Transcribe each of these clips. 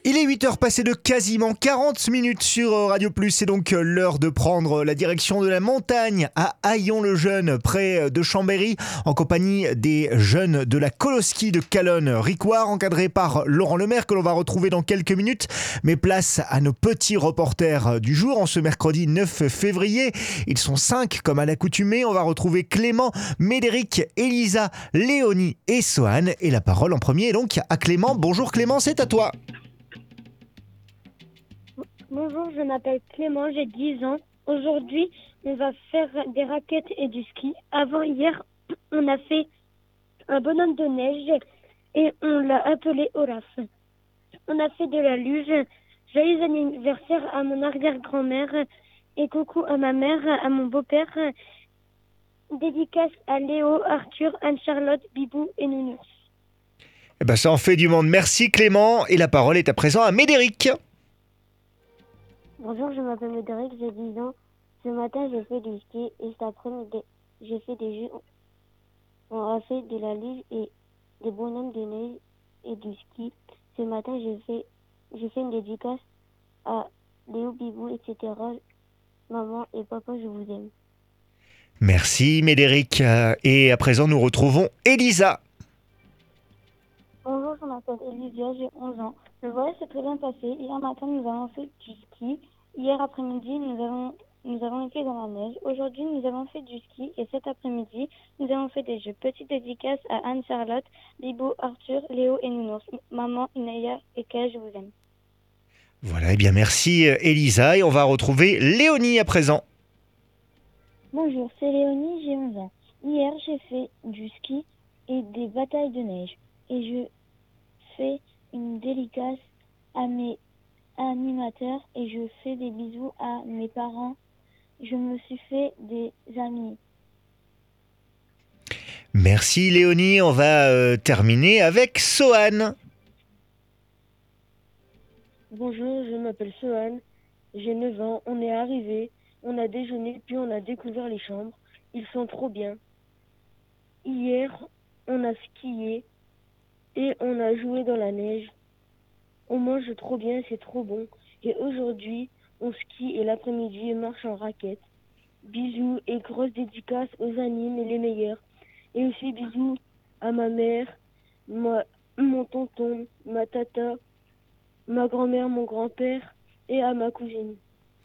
Il est 8 heures passées de quasiment 40 minutes sur Radio Plus. C'est donc l'heure de prendre la direction de la montagne à Haillon-le-Jeune, près de Chambéry, en compagnie des jeunes de la Coloski de Calonne-Ricoire, encadrés par Laurent Lemaire, que l'on va retrouver dans quelques minutes. Mais place à nos petits reporters du jour, en ce mercredi 9 février. Ils sont 5 comme à l'accoutumée. On va retrouver Clément, Médéric, Elisa, Léonie et Sohan. Et la parole en premier est donc à Clément. Bonjour Clément, c'est à toi. Bonjour, je m'appelle Clément, j'ai 10 ans. Aujourd'hui, on va faire des raquettes et du ski. Avant hier, on a fait un bonhomme de neige et on l'a appelé Olaf. On a fait de la luge. Joyeux anniversaire à mon arrière-grand-mère et coucou à ma mère, à mon beau-père. Dédicace à Léo, Arthur, Anne-Charlotte, Bibou et Nounours. Eh ben, ça en fait du monde. Merci Clément. Et la parole est à présent à Médéric. Bonjour, je m'appelle Médéric, j'ai 10 ans. Ce matin, j'ai fait du ski et cet après-midi, j'ai fait des jeux. On a fait de la luge et des bonhommes de neige et du ski. Ce matin, j'ai fait une dédicace à Léo, Bibou, etc. Maman et papa, je vous aime. Merci Médéric. Et à présent, nous retrouvons Elisa. Bonjour, je m'appelle Elisa, j'ai 11 ans. Le voyage s'est très bien passé. Hier matin, nous avons fait du ski. Hier après-midi, nous avons été dans la neige. Aujourd'hui, nous avons fait du ski. Et cet après-midi, nous avons fait des jeux. Petite dédicace à Anne-Charlotte, Bibou, Arthur, Léo et Nounours. Maman, Inaya et Kay, je vous aime. Voilà, eh bien merci Elisa. Et on va retrouver Léonie à présent. Bonjour, c'est Léonie, j'ai 11 ans. Hier, j'ai fait du ski et des batailles de neige. Et je fais une dédicace à mes animateurs et je fais des bisous à mes parents. Je me suis fait des amis. Merci Léonie. On va terminer avec Sohan. Bonjour, je m'appelle Sohan, j'ai 9 ans. On est arrivé, on a déjeuné, puis on a découvert les chambres. Ils sont trop bien. Hier, on a skié et on a joué dans la neige. On mange trop bien, c'est trop bon. Et aujourd'hui, on skie et l'après-midi, on marche en raquette. Bisous et grosses dédicaces aux animes et les meilleurs. Et aussi bisous à ma mère, mon tonton, ma tata, ma grand-mère, mon grand-père et à ma cousine.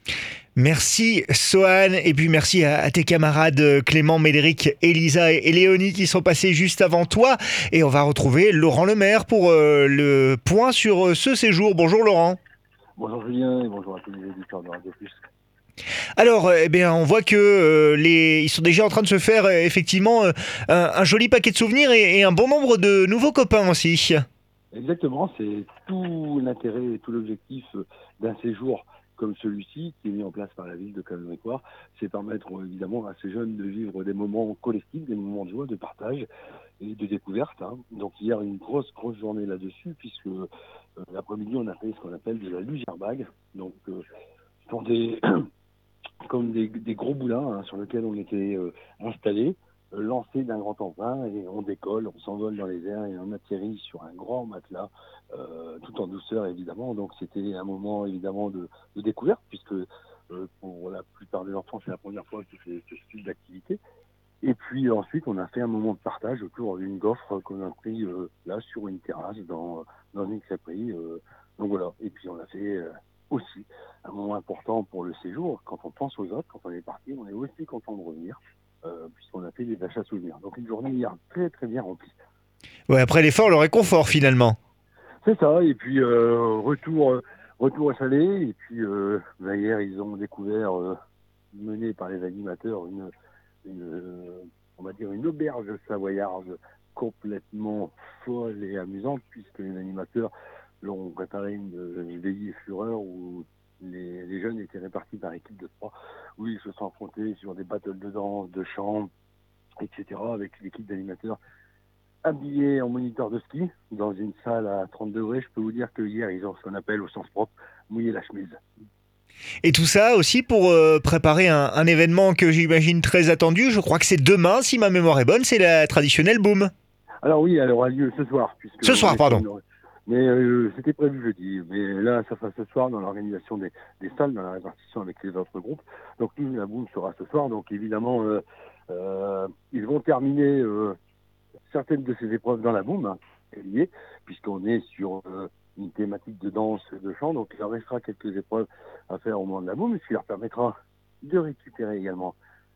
Merci Sohan. Et puis merci à tes camarades Clément, Médéric, Elisa et Léonie qui sont passés juste avant toi. Et on va retrouver Laurent Lemaire pour le point sur ce séjour. Bonjour Laurent. Bonjour Julien et bonjour à tous les éditeurs de Radio Plus. Alors, eh bien, on voit que ils sont déjà en train de se faire effectivement un joli paquet de souvenirs et un bon nombre de nouveaux copains aussi. Exactement, c'est tout l'intérêt et tout l'objectif d'un séjour comme celui-ci, qui est mis en place par la ville de Calonne-Ricoire, c'est permettre évidemment à ces jeunes de vivre des moments collectifs, des moments de joie, de partage et de découverte. Donc hier, une grosse journée là-dessus, puisque l'après-midi, on a fait ce qu'on appelle de la luge airbag. Donc, ce sont comme des gros boulins sur lesquels on était installés, lancés d'un grand emprunt, et on décolle, on s'envole dans les airs et on atterrit sur un grand matelas, tout en douceur évidemment. Donc c'était un moment évidemment de découverte, puisque pour la plupart des enfants c'est la première fois qu'ils font ce style d'activité. Et puis ensuite on a fait un moment de partage autour d'une gaufre qu'on a pris là sur une terrasse dans une crêperie. Donc voilà, et puis on a fait aussi un moment important pour le séjour. Quand on pense aux autres, quand on est parti, on est aussi content de revenir, puisqu'on a fait des achats souvenirs. Donc une journée hier très très bien remplie. Ouais, après l'effort, le réconfort finalement. C'est ça, et puis retour au chalet, et puis hier ils ont découvert, menée par les animateurs, on va dire une auberge savoyarde complètement folle et amusante, puisque les animateurs l'ont préparé une veillée fureur où les jeunes étaient répartis par équipe de 3, où ils se sont affrontés sur des battles de danse, de chant, etc., avec l'équipe d'animateurs habillés en moniteur de ski dans une salle à 30 degrés. Je peux vous dire que hier, ils ont ce qu'on appelle au sens propre mouillé la chemise. Et tout ça aussi pour préparer un événement que j'imagine très attendu. Je crois que c'est demain, si ma mémoire est bonne, c'est la traditionnelle boom. Alors oui, elle aura lieu ce soir. Ce soir, pardon. Mais c'était prévu jeudi. Mais là, ça sera ce soir dans l'organisation des salles, dans la répartition avec les autres groupes. Donc nous, la boum sera ce soir. Donc évidemment, ils vont terminer certaines de ces épreuves dans la boum, hein, liées, puisqu'on est sur une thématique de danse et de chant. Donc il leur restera quelques épreuves à faire au moment de la boum, ce qui leur permettra de récupérer également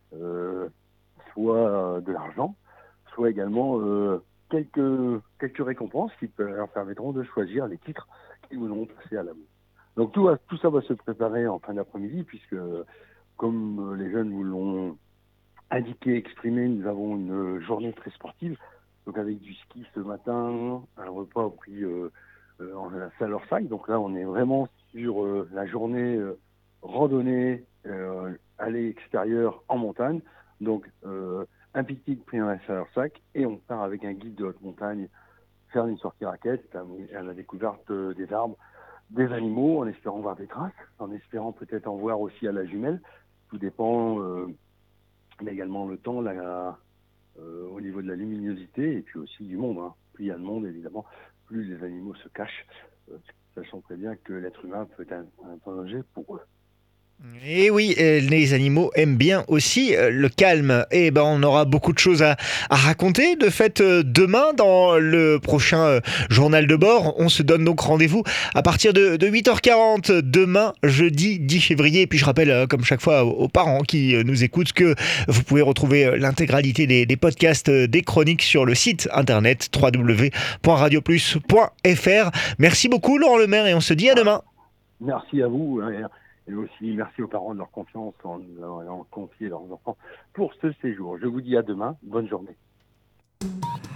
soit de l'argent, soit également quelques récompenses qui leur permettront de choisir les titres qu'ils voudront passer à la boum. Donc tout ça va se préparer en fin d'après-midi, puisque comme les jeunes vous l'ont indiqué, exprimé, nous avons une journée très sportive, donc avec du ski ce matin, un repas pris en la salle Orsac. Donc là, on est vraiment sur la journée randonnée, allée extérieure en montagne. Donc un pique-nique pris en la salle Orsac, et on part avec un guide de haute montagne faire une sortie raquette à la découverte des arbres, des animaux, en espérant voir des traces, en espérant peut-être en voir aussi à la jumelle. Tout dépend, mais également le temps, au niveau de la luminosité, et puis aussi du monde. Hein. Plus il y a de monde, évidemment, plus les animaux se cachent, sachant très bien que l'être humain peut être un danger pour eux. Et oui, les animaux aiment bien aussi le calme. Et ben, on aura beaucoup de choses à raconter. De fait, demain, dans le prochain journal de bord, on se donne donc rendez-vous à partir de 8h40, demain, jeudi 10 février. Et puis je rappelle, comme chaque fois, aux parents qui nous écoutent, que vous pouvez retrouver l'intégralité des podcasts, des chroniques sur le site internet www.radioplus.fr. Merci beaucoup, Laurent Lemaire, et on se dit à demain. Merci à vous. Et aussi, merci aux parents de leur confiance en ayant confié leurs enfants pour ce séjour. Je vous dis à demain. Bonne journée.